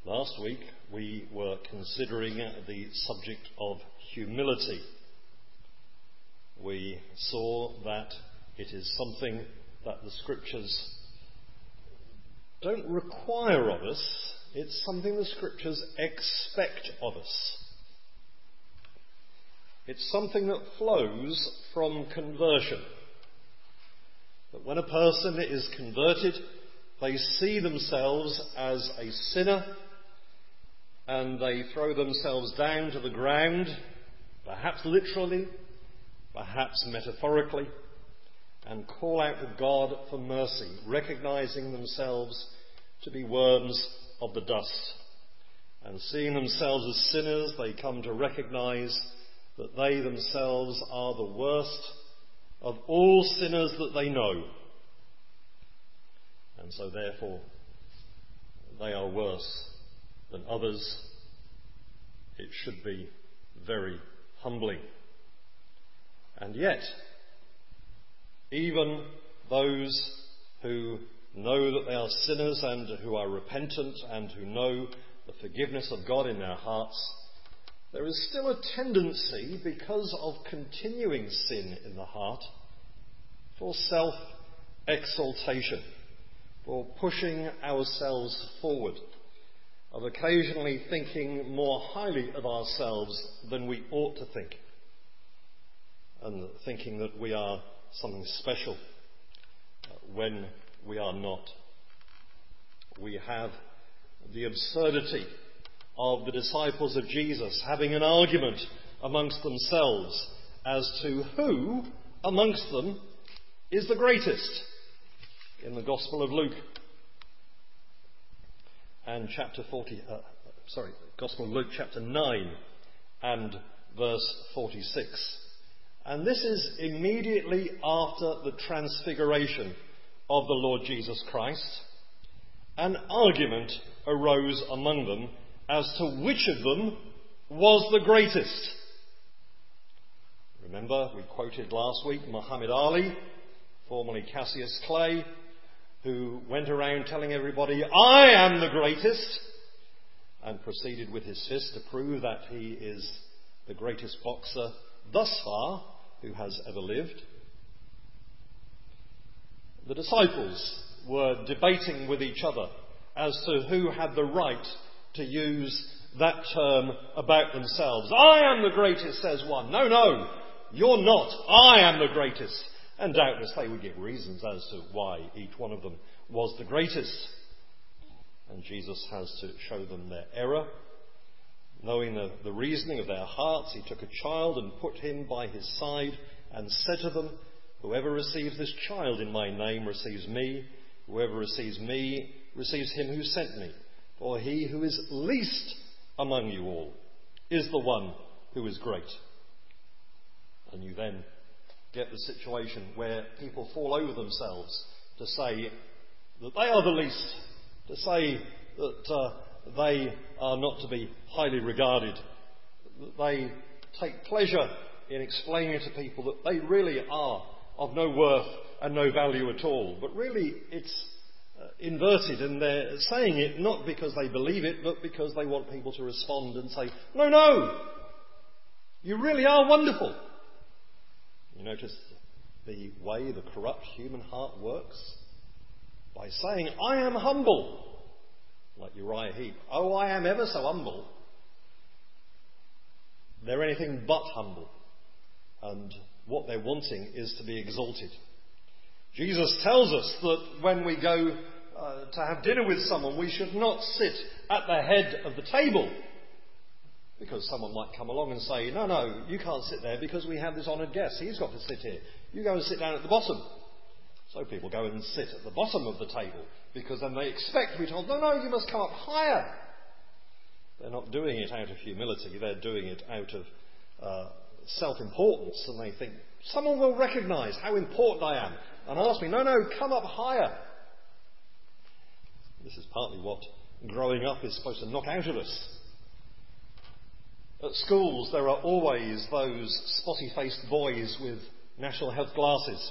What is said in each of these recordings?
Last week we were considering the subject of humility. We saw that it is something that the Scriptures don't require of us. It's something the Scriptures expect of us. It's something that flows from conversion. That when a person is converted, they see themselves as a sinner and they throw themselves down to the ground, perhaps literally, perhaps metaphorically, and call out to God for mercy, recognizing themselves to be worms of the dust. And seeing themselves as sinners, they come to recognize that they themselves are the worst of all sinners that they know. And so therefore, they are worse than others. It should be very humbling. And yet, even those who know that they are sinners and who are repentant and who know the forgiveness of God in their hearts, there is still a tendency, because of continuing sin in the heart, for self-exaltation, for pushing ourselves forward, of occasionally thinking more highly of ourselves than we ought to think, and thinking that we are something special when we are not. We have the absurdity of the disciples of Jesus having an argument amongst themselves as to who amongst them is the greatest in the Gospel of Luke. And Gospel of Luke chapter 9 and verse 46. And this is immediately after the transfiguration of the Lord Jesus Christ. An argument arose among them as to which of them was the greatest. Remember, we quoted last week Muhammad Ali, formerly Cassius Clay, who went around telling everybody, "I am the greatest," and proceeded with his fist to prove that he is the greatest boxer thus far who has ever lived. The disciples were debating with each other as to who had the right to use that term about themselves. "I am the greatest," says one. "No, you're not. I am the greatest." And doubtless they would give reasons as to why each one of them was the greatest. And Jesus has to show them their error. Knowing the reasoning of their hearts, he took a child and put him by his side and said to them, "Whoever receives this child in my name receives me. Whoever receives me receives him who sent me. For he who is least among you all is the one who is great." And you then get the situation where people fall over themselves to say that they are the least, to say that they are not to be highly regarded, that they take pleasure in explaining to people that they really are of no worth and no value at all. But really it's inverted, and they're saying it not because they believe it, but because they want people to respond and say, no, you really are wonderful. You notice the way the corrupt human heart works? By saying, "I am humble," like Uriah Heep. "Oh, I am ever so humble." They're anything but humble. And what they're wanting is to be exalted. Jesus tells us that when we go to have dinner with someone, we should not sit at the head of the table. Because someone might come along and say, no, you can't sit there because we have this honoured guest. He's got to sit here. You go and sit down at the bottom. So people go and sit at the bottom of the table because then they expect to be told, no, you must come up higher. They're not doing it out of humility. They're doing it out of self-importance. And they think, someone will recognise how important I am and ask me, no, come up higher. This is partly what growing up is supposed to knock out of us. At schools, there are always those spotty-faced boys with national health glasses.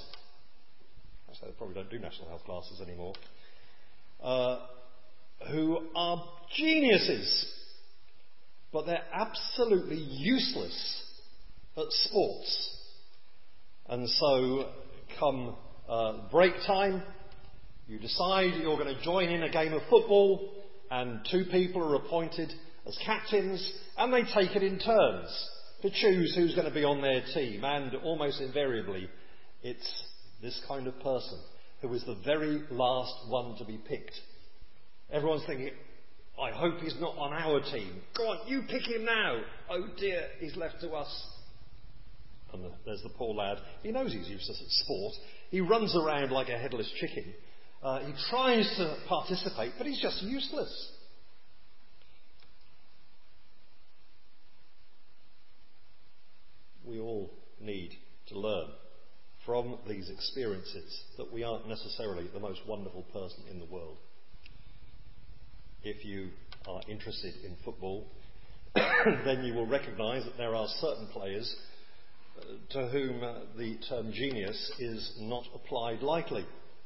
Actually, they probably don't do national health glasses anymore. Who are geniuses, but they're absolutely useless at sports. And so come break time, you decide you're going to join in a game of football, and 2 people are appointed as captains, and they take it in turns to choose who's going to be on their team. And almost invariably, it's this kind of person who is the very last one to be picked. Everyone's thinking, I hope he's not on our team. Go on, you pick him now. Oh dear, he's left to us. And there's the poor lad. He knows he's useless at sport. He runs around like a headless chicken. He tries to participate, but he's just useless. We all need to learn from these experiences that we aren't necessarily the most wonderful person in the world. If you are interested in football, then you will recognise that there are certain players to whom the term genius is not applied lightly.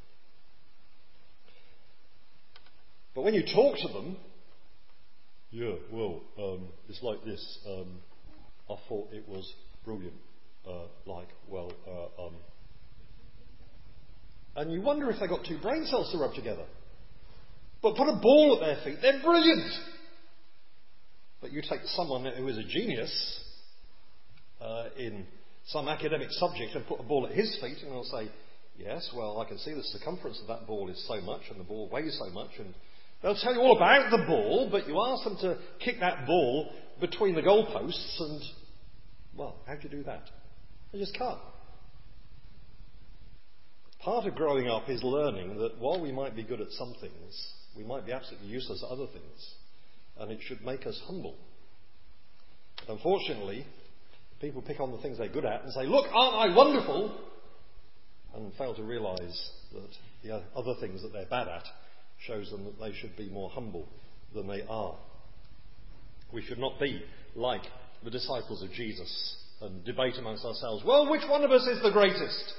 But when you talk to them, it's like this. I thought it was brilliant. And you wonder if they got 2 brain cells to rub together. But put a ball at their feet, they're brilliant. But you take someone who is a genius in some academic subject and put a ball at his feet, and they'll say, yes, well, I can see the circumference of that ball is so much, and the ball weighs so much, and they'll tell you all about the ball, but you ask them to kick that ball between the goalposts, and, well, how do you do that? They just can't. Part of growing up is learning that while we might be good at some things, we might be absolutely useless at other things, and it should make us humble. But unfortunately, people pick on the things they're good at and say, look, aren't I wonderful? And fail to realise that the other things that they're bad at shows them that they should be more humble than they are. We should not be like the disciples of Jesus and debate amongst ourselves, well, which one of us is the greatest?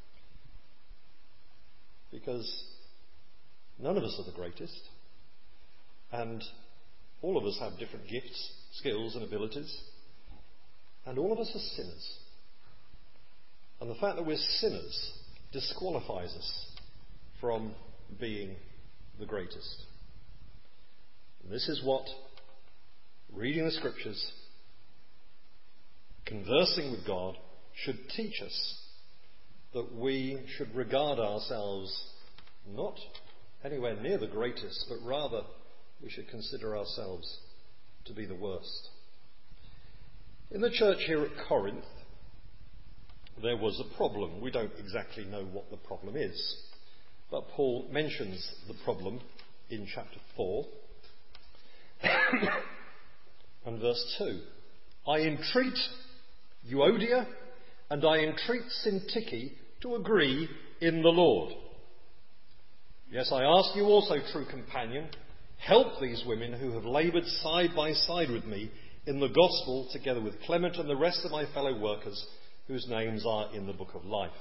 Because none of us are the greatest. And all of us have different gifts, skills and abilities. And all of us are sinners. And the fact that we're sinners disqualifies us from being the greatest. And this is what reading the Scriptures, conversing with God, should teach us. That we should regard ourselves not anywhere near the greatest, but rather we should consider ourselves to be the worst. In the church here at Corinth, there was a problem. We don't exactly know what the problem is, but Paul mentions the problem in chapter 4 and verse 2. I entreat Euodia and I entreat Syntyche to agree in the Lord. Yes, I ask you also, true companion, help these women who have laboured side by side with me in the gospel, together with Clement and the rest of my fellow workers whose names are in the book of life.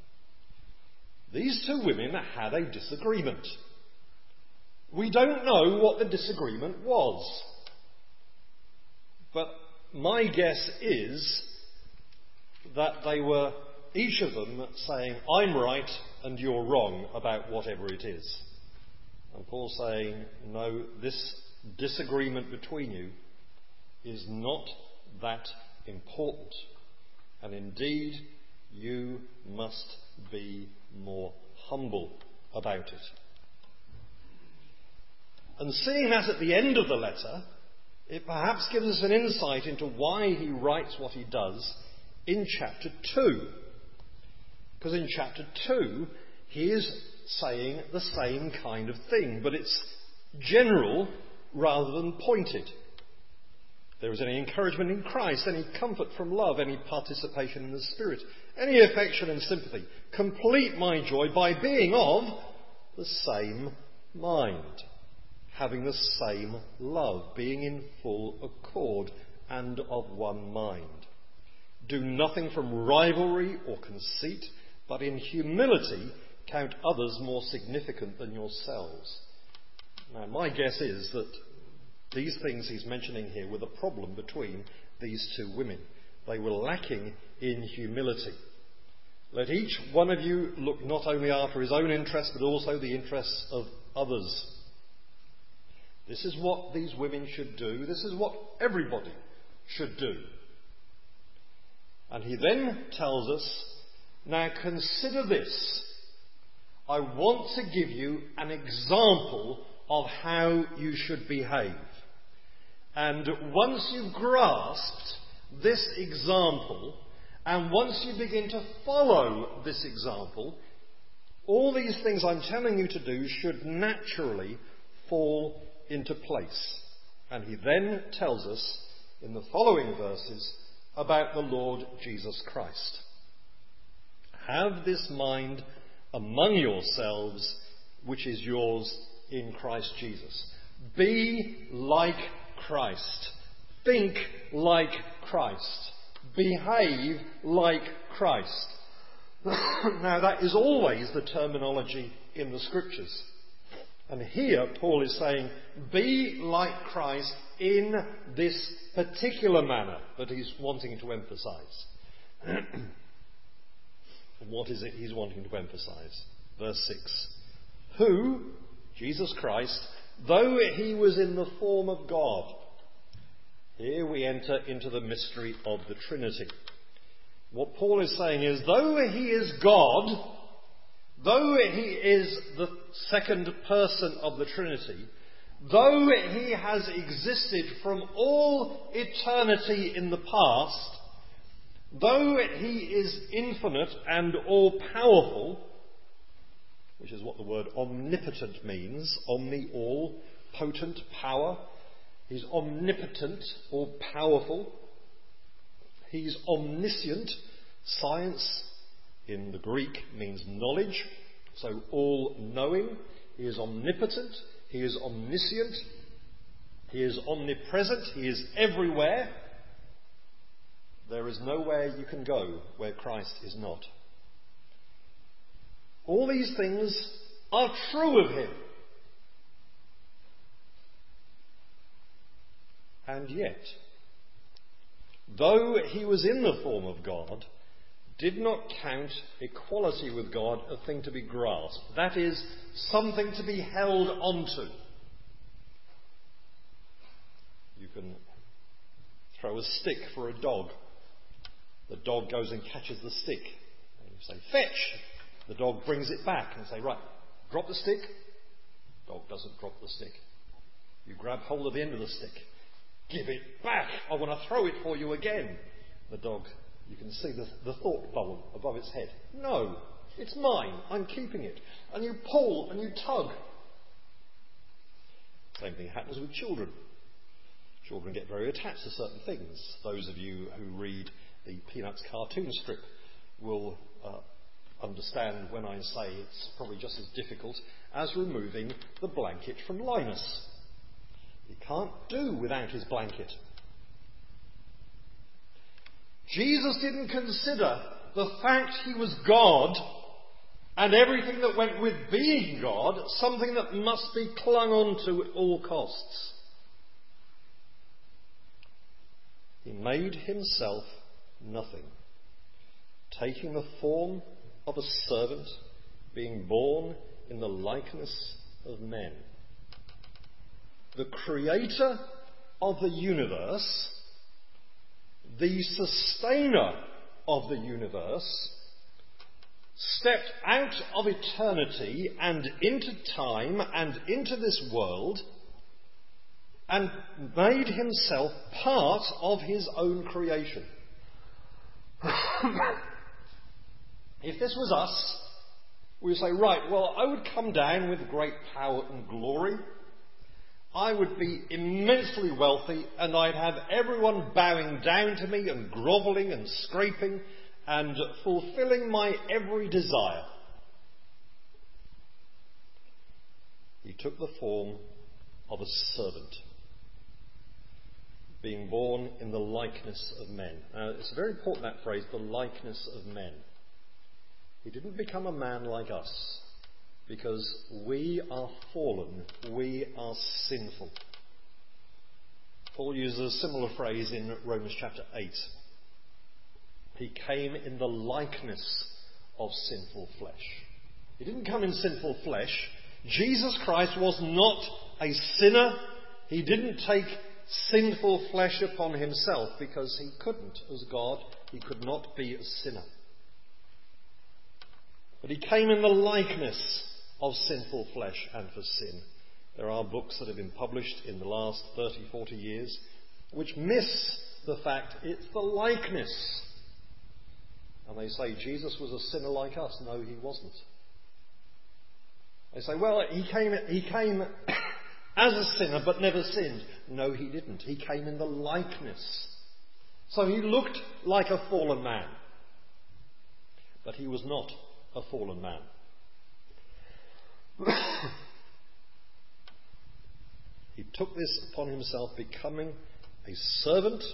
These 2 women had a disagreement. We don't know what the disagreement was, but my guess is that they were, each of them, saying, I'm right and you're wrong about whatever it is. And Paul's saying, no, this disagreement between you is not that important. And indeed, you must be more humble about it. And seeing that at the end of the letter, it perhaps gives us an insight into why he writes what he does in chapter 2. Because in chapter 2, he is saying the same kind of thing, but it's general rather than pointed. There is any encouragement in Christ, any comfort from love, any participation in the Spirit, any affection and sympathy. Complete my joy by being of the same mind, having the same love, being in full accord and of one mind. Do nothing from rivalry or conceit, but in humility count others more significant than yourselves. Now, my guess is that These things he's mentioning here were the problem between these two women. They were lacking in humility. Let each one of you look not only after his own interests, but also the interests of others. This is what these women should do. This is what everybody should do. And he then tells us, now consider this. I want to give you an example of how you should behave. And once you've grasped this example, and once you begin to follow this example, all these things I'm telling you to do should naturally fall into place. And he then tells us in the following verses about the Lord Jesus Christ. Have this mind among yourselves, which is yours in Christ Jesus. Be like Christ. Think like Christ. Behave like Christ. Now that is always the terminology in the Scriptures. And here Paul is saying, be like Christ in this particular manner that he's wanting to emphasize. What is it he's wanting to emphasize? Verse 6. Who, Jesus Christ, though he was in the form of God. Here we enter into the mystery of the Trinity. What Paul is saying is, though he is God, though he is the second person of the Trinity, though he has existed from all eternity in the past, though he is infinite and all-powerful, which is what the word omnipotent means, omni, all, potent, power. He's omnipotent, all-powerful. He's omniscient. Science in the Greek means knowledge, so all-knowing. He is omnipotent. He is omniscient. He is omnipresent. He is everywhere. There is nowhere you can go where Christ is not. All these things are true of him. And yet, though he was in the form of God, did not count equality with God a thing to be grasped. That is, something to be held onto. You can throw a stick for a dog. The dog goes and catches the stick. And you say, fetch! The dog brings it back and say, right, drop the stick. Dog doesn't drop the stick. You grab hold of the end of the stick. Give it back. I want to throw it for you again. The dog, you can see the thought bubble above its head. No, it's mine. I'm keeping it. And you pull and you tug. Same thing happens with children. Children get very attached to certain things. Those of you who read the Peanuts cartoon strip will understand when I say it's probably just as difficult as removing the blanket from Linus. He can't do without his blanket. Jesus didn't consider the fact he was God and everything that went with being God something that must be clung on to at all costs. He made himself nothing, taking the form of a servant, being born in the likeness of men. The creator of the universe, the sustainer of the universe, stepped out of eternity and into time and into this world and made himself part of his own creation. If this was us, we would say, right, well, I would come down with great power and glory. I would be immensely wealthy, and I'd have everyone bowing down to me and grovelling and scraping and fulfilling my every desire. He took the form of a servant, being born in the likeness of men. Now, it's very important, that phrase, the likeness of men. He didn't become a man like us, because we are fallen, we are sinful. Paul uses a similar phrase in Romans chapter 8. He came in the likeness of sinful flesh. He didn't come in sinful flesh. Jesus Christ was not a sinner. He didn't take sinful flesh upon himself because he couldn't. As God, he could not be a sinner. But he came in the likeness of sinful flesh and for sin. There are books that have been published in the last 30, 40 years which miss the fact it's the likeness. And they say Jesus was a sinner like us. No, he wasn't. They say, well, he came as a sinner but never sinned. No, he didn't. He came in the likeness. So he looked like a fallen man. But he was not a fallen man. He took this upon himself, becoming a servant.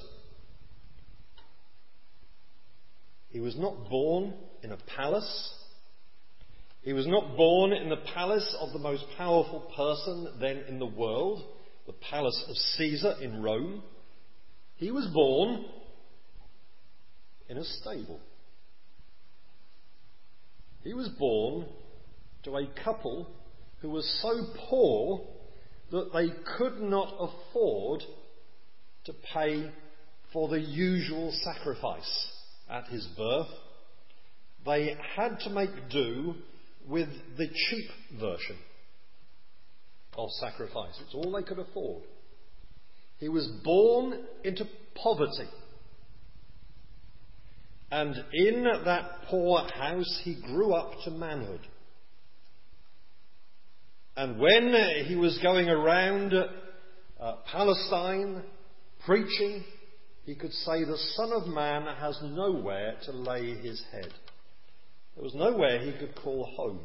He was not born in a palace. He was not born in the palace of the most powerful person then in the world, the palace of Caesar in Rome. He was born in a stable. He was born to a couple who was so poor that they could not afford to pay for the usual sacrifice at his birth. They had to make do with the cheap version of sacrifice. It's all they could afford. He was born into poverty. And in that poor house he grew up to manhood. And when he was going around Palestine preaching, he could say, the Son of Man has nowhere to lay his head. There was nowhere he could call home.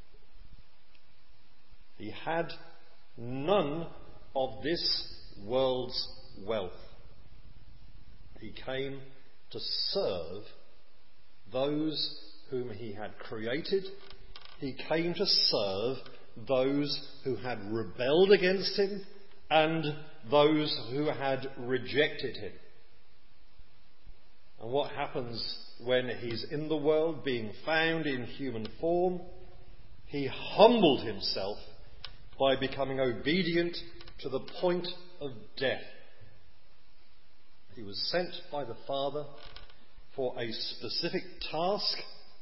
He had none of this world's wealth. He came to serve those whom he had created. He came to serve those who had rebelled against him and those who had rejected him. And what happens when he's in the world, being found in human form? He humbled himself by becoming obedient to the point of death. He was sent by the Father for a specific task,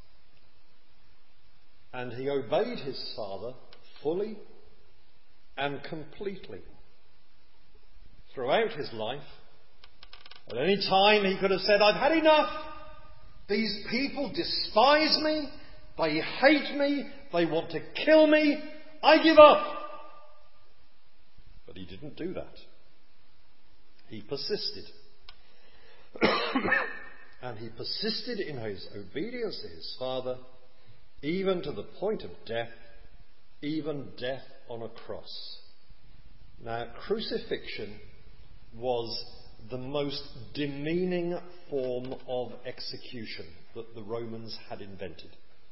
and he obeyed his Father fully and completely. Throughout his life, at any time he could have said, I've had enough. These people despise me. They hate me. They want to kill me. I give up. But he didn't do that. He persisted. And he persisted in his obedience to his Father, even to the point of death, even death on a cross. Now, crucifixion was the most demeaning form of execution that the Romans had invented.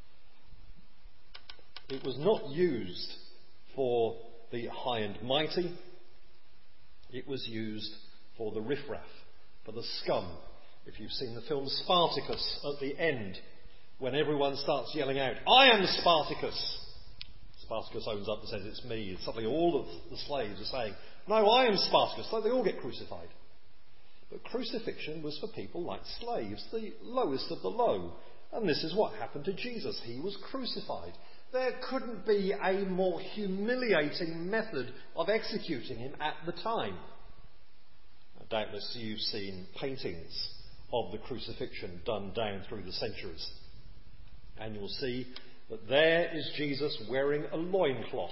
It was not used for the high and mighty. It was used for the riffraff, for the scum. If you've seen the film Spartacus, at the end, when everyone starts yelling out, I am Spartacus, Spartacus owns up and says, it's me. And suddenly all of the slaves are saying, no, I am Spartacus. So they all get crucified. But crucifixion was for people like slaves, the lowest of the low. And this is what happened to Jesus. He was crucified. There couldn't be a more humiliating method of executing him at the time. Doubtless you've seen paintings of the crucifixion done down through the centuries. And you'll see that there is Jesus wearing a loincloth.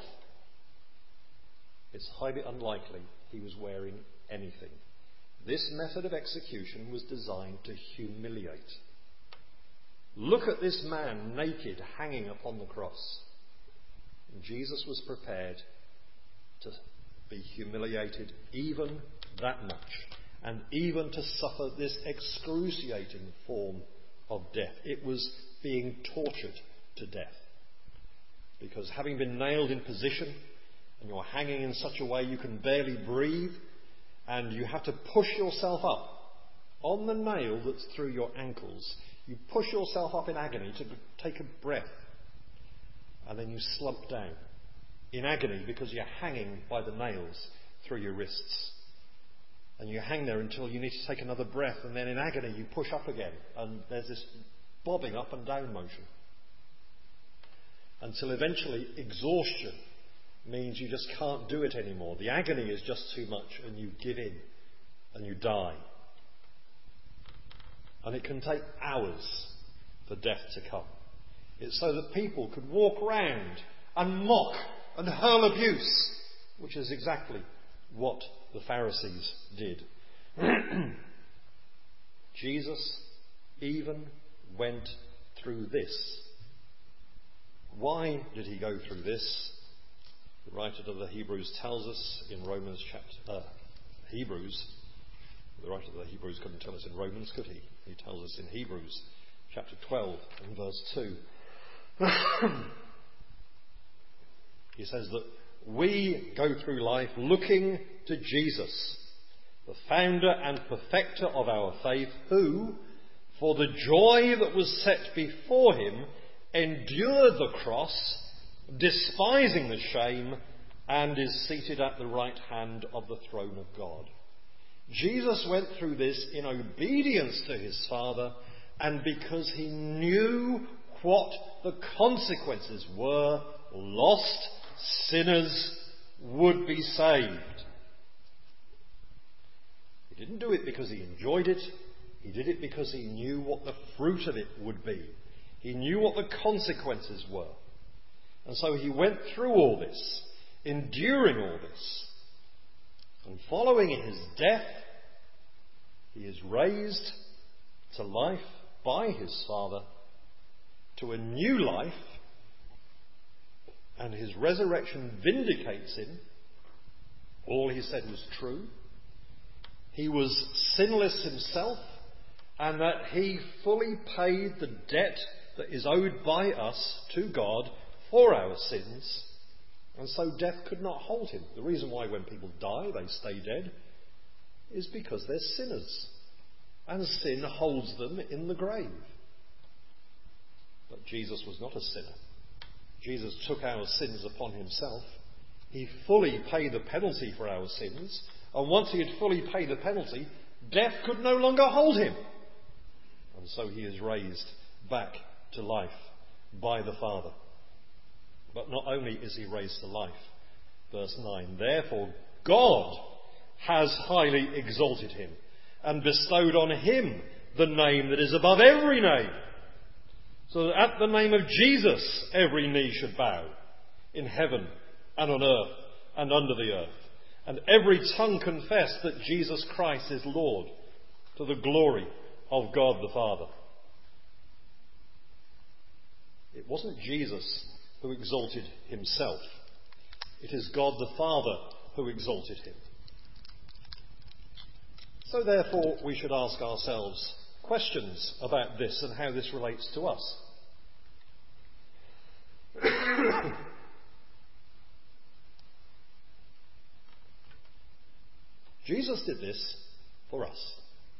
It's highly unlikely he was wearing anything. This method of execution was designed to humiliate. Look at this man naked, hanging upon the cross. And Jesus was prepared to be humiliated even that much, and even to suffer this excruciating form of death. It was being tortured to death. Because having been nailed in position, and you're hanging in such a way you can barely breathe, and you have to push yourself up on the nail that's through your ankles. You push yourself up in agony to take a breath, and then you slump down in agony because you're hanging by the nails through your wrists. And you hang there until you need to take another breath, and then in agony you push up again, and there's this bobbing up and down motion. Until eventually exhaustion means you just can't do it anymore. The agony is just too much, and you give in, and you die. And it can take hours for death to come. It's so that people could walk round and mock and hurl abuse, which is exactly what the Pharisees did. Jesus even went through this. Why did he go through this? The writer of the Hebrews tells us in the writer of the Hebrews couldn't tell us in Romans, could he? He tells us in Hebrews chapter 12 and verse 2. He says that we go through life looking to Jesus, the founder and perfecter of our faith, who, for the joy that was set before him, endured the cross, despising the shame, and is seated at the right hand of the throne of God. Jesus went through this in obedience to his Father, and because he knew what the consequences were, lost sinners would be saved. He didn't do it because he enjoyed it. He did it because he knew what the fruit of it would be. He knew what the consequences were. And so he went through all this, enduring all this. And following his death, he is raised to life by his Father, to a new life, and his resurrection vindicates him. All he said was true. He was sinless himself, and that he fully paid the debt that is owed by us to God for our sins, and so death could not hold him. The reason why when people die they stay dead is because they're sinners, and sin holds them in the grave. But Jesus was not a sinner. Jesus took our sins upon himself. He fully paid the penalty for our sins, and once he had fully paid the penalty, death could no longer hold him. And so he is raised back to life by the Father. But not only is he raised to life, verse 9, therefore God has highly exalted him and bestowed on him the name that is above every name, so that at the name of Jesus every knee should bow, in heaven and on earth and under the earth, and every tongue confess that Jesus Christ is Lord, to the glory of God the Father. It wasn't Jesus who exalted himself. It is God the Father who exalted him. So therefore we should ask ourselves questions about this and how this relates to us. Jesus did this for us.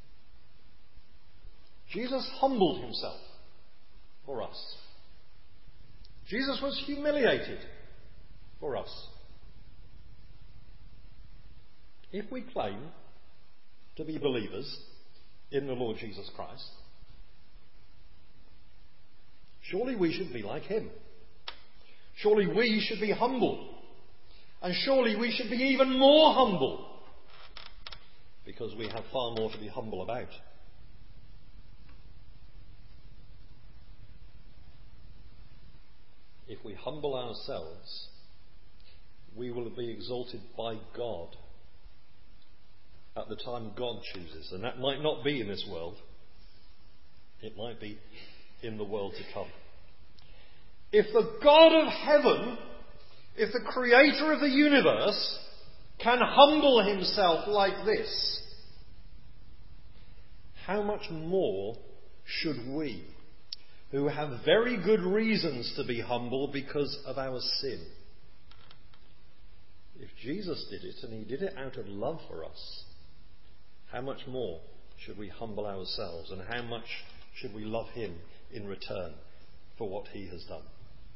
Jesus humbled himself for us. Jesus was humiliated for us. If we claim to be believers in the Lord Jesus Christ, surely we should be like him. Surely we should be humble. And surely we should be even more humble, because we have far more to be humble about. If we humble ourselves, we will be exalted by God at the time God chooses. And that might not be in this world. It might be in the world to come. If the God of heaven, if the creator of the universe, can humble himself like this, how much more should we, who have very good reasons to be humble because of our sin? If Jesus did it, and he did it out of love for us, how much more should we humble ourselves, and how much should we love him in return for what he has done?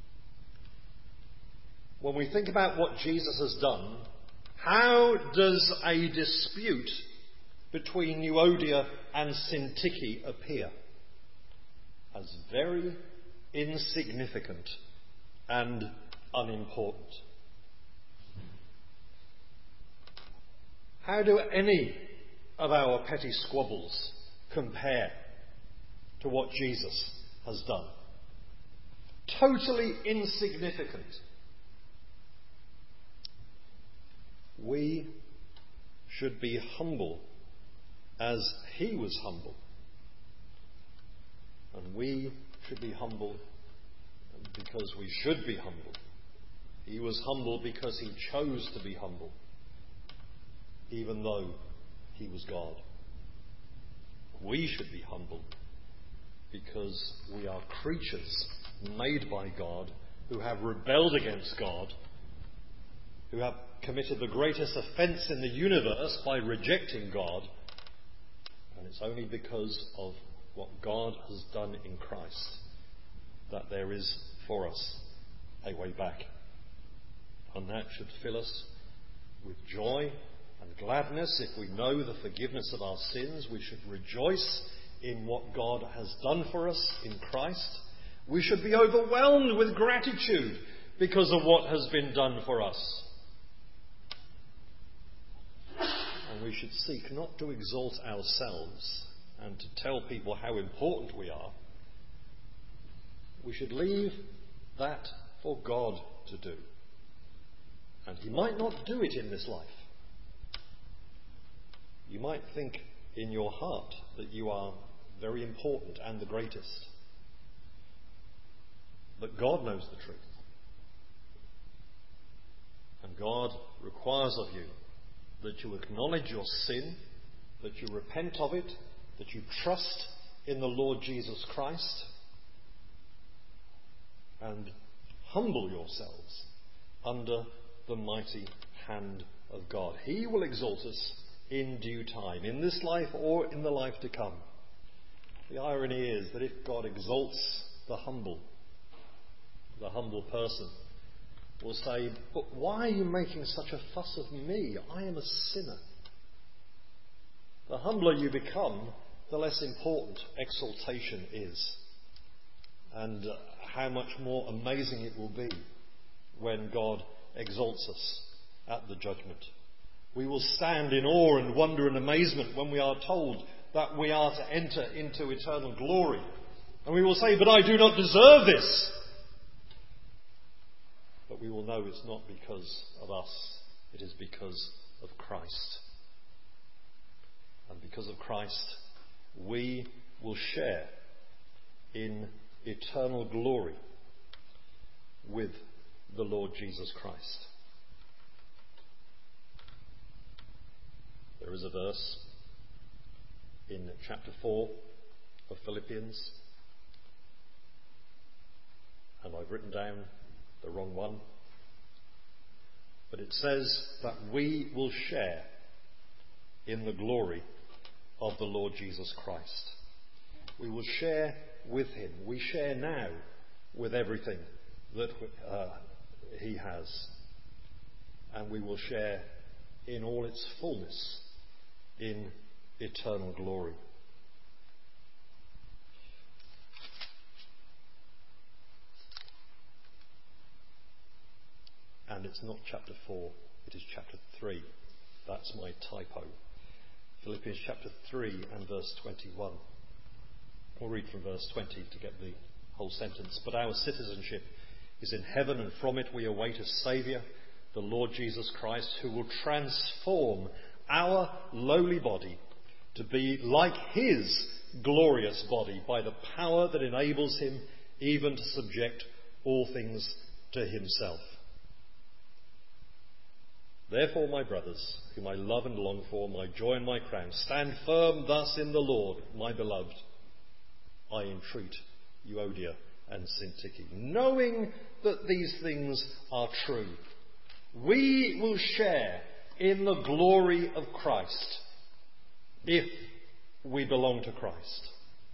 When we think about what Jesus has done, how does a dispute between Euodia and Syntyche appear? As very insignificant and unimportant. How do any of our petty squabbles compare to what Jesus has done? Totally insignificant. We should be humble as he was humble. And we should be humble because we should be humble. He was humble because he chose to be humble, even though he was God. We should be humble because we are creatures made by God who have rebelled against God, who have committed the greatest offence in the universe by rejecting God. And it's only because of what God has done in Christ that there is for us a way back. And that should fill us with joy and gladness. If we know the forgiveness of our sins, we should rejoice in what God has done for us in Christ. We should be overwhelmed with gratitude because of what has been done for us. And we should seek not to exalt ourselves and to tell people how important we are. We should leave that for God to do. And he might not do it in this life. You might think in your heart that you are very important and the greatest. But God knows the truth. And God requires of you that you acknowledge your sin, that you repent of it, that you trust in the Lord Jesus Christ, and humble yourselves under the mighty hand of God. He will exalt us in due time, in this life or in the life to come. The irony is that if God exalts the humble person will say, but why are you making such a fuss of me? I am a sinner. The humbler you become, the less important exaltation is. And how much more amazing it will be when God exalts us at the judgment. We will stand in awe and wonder and amazement when we are told that we are to enter into eternal glory. And we will say, but I do not deserve this. But we will know it's not because of us, it is because of Christ. And because of Christ, we will share in eternal glory with the Lord Jesus Christ. There is a verse in chapter 4 of Philippians, and I've written down the wrong one, but it says that we will share in the glory of the Lord Jesus Christ. We will share with him. We share now with everything that he has, and we will share in all its fullness in eternal glory. And it's not chapter 4, it is chapter 3. That's my typo. Philippians chapter 3 and verse 21. We'll read from verse 20 to get the whole sentence. But our citizenship is in heaven, and from it we await a Saviour, the Lord Jesus Christ, who will transform our lowly body to be like his glorious body by the power that enables him even to subject all things to himself. Therefore, my brothers, whom I love and long for, my joy and my crown, stand firm thus in the Lord, my beloved. I entreat Euodia and Syntyche, knowing that these things are true. We will share in the glory of Christ. if we belong to Christ.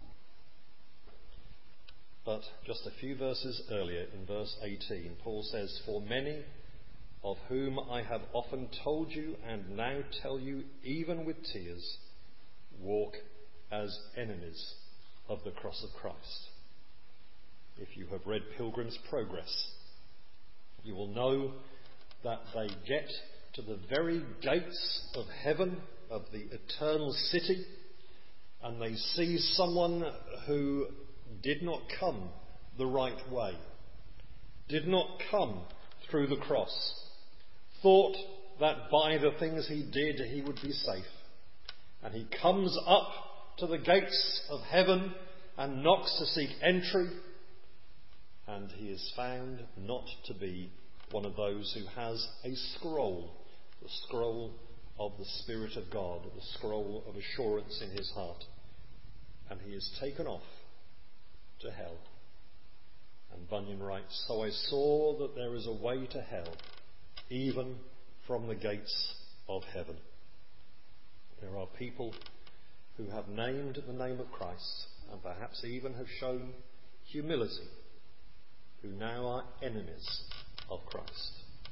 But just a few verses earlier, in verse 18, Paul says, "For many of whom I have often told you and now tell you, even with tears, walk as enemies of the cross of Christ." If you have read Pilgrim's Progress, you will know that they get to the very gates of heaven, of the eternal city, and they see someone who did not come the right way, did not come through the cross, thought that by the things he did he would be safe. And he comes up to the gates of heaven and knocks to seek entry, and he is found not to be one of those who has a scroll, the scroll of the Spirit of God, the scroll of assurance in his heart. And he is taken off to hell. And Bunyan writes, "So I saw that there is a way to hell, even from the gates of heaven." There are people who have named the name of Christ, and perhaps even have shown humility, who now are enemies of Christ.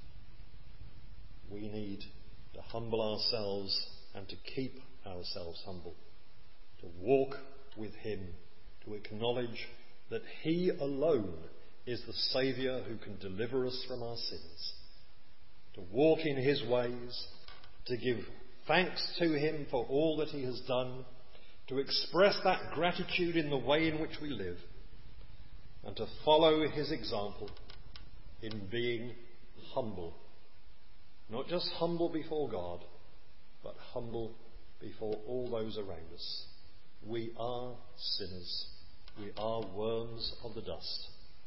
We need to humble ourselves and to keep ourselves humble, to walk with him, to acknowledge that he alone is the Saviour who can deliver us from our sins, to walk in his ways, to give thanks to him for all that he has done, to express that gratitude in the way in which we live, and to follow his example in being humble. Not just humble before God, but humble before all those around us. We are sinners. We are worms of the dust.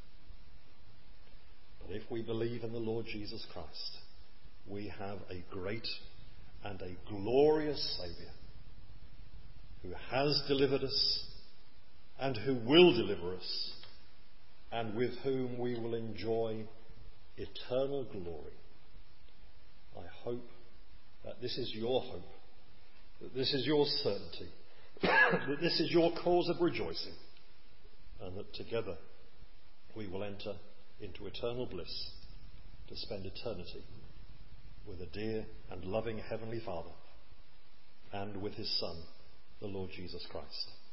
But if we believe in the Lord Jesus Christ, we have a great and a glorious Saviour who has delivered us and who will deliver us, and with whom we will enjoy eternal glory. I hope that this is your hope, that this is your certainty, that this is your cause of rejoicing, and that together we will enter into eternal bliss to spend eternity with a dear and loving Heavenly Father and with his Son, the Lord Jesus Christ.